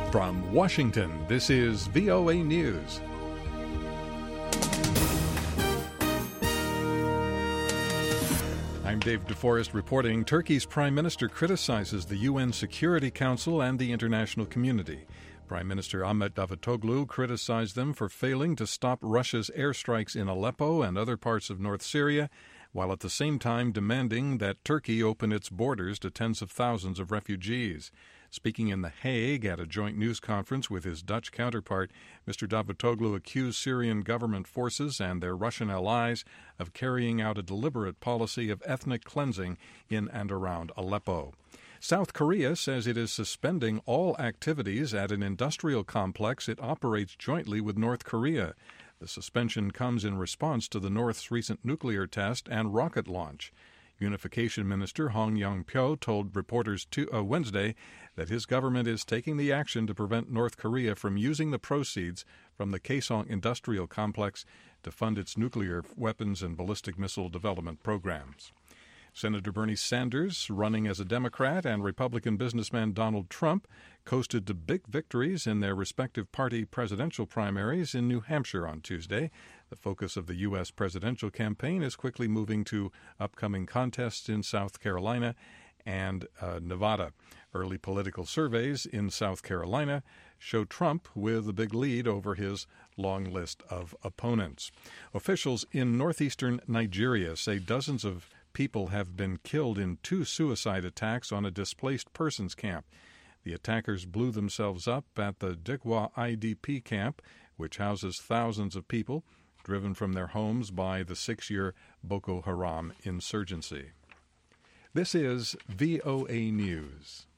From Washington, this is VOA News. I'm Dave DeForest reporting. Turkey's prime minister criticizes the UN Security Council and the international community. Prime Minister Ahmet Davutoglu criticized them for failing to stop Russia's airstrikes in Aleppo and other parts of North Syria, while at the same time demanding that Turkey open its borders to tens of thousands of refugees. Speaking in The Hague at a joint news conference with his Dutch counterpart, Mr. Davutoglu accused Syrian government forces and their Russian allies of carrying out a deliberate policy of ethnic cleansing in and around Aleppo. South Korea says it is suspending all activities at an industrial complex it operates jointly with North Korea. The suspension comes in response to the North's recent nuclear test and rocket launch. Unification Minister Hong Yong-pyo told reporters Wednesday that his government is taking the action to prevent North Korea from using the proceeds from the Kaesong industrial complex to fund its nuclear weapons and ballistic missile development programs. Senator Bernie Sanders, running as a Democrat, and Republican businessman Donald Trump coasted to big victories in their respective party presidential primaries in New Hampshire on Tuesday. The focus of the U.S. presidential campaign is quickly moving to upcoming contests in South Carolina and Nevada. Early political surveys in South Carolina show Trump with a big lead over his long list of opponents. Officials in northeastern Nigeria say dozens of people have been killed in two suicide attacks on a displaced persons camp. The attackers blew themselves up at the Dikwa IDP camp, which houses thousands of people driven from their homes by the 6-year Boko Haram insurgency. This is VOA News.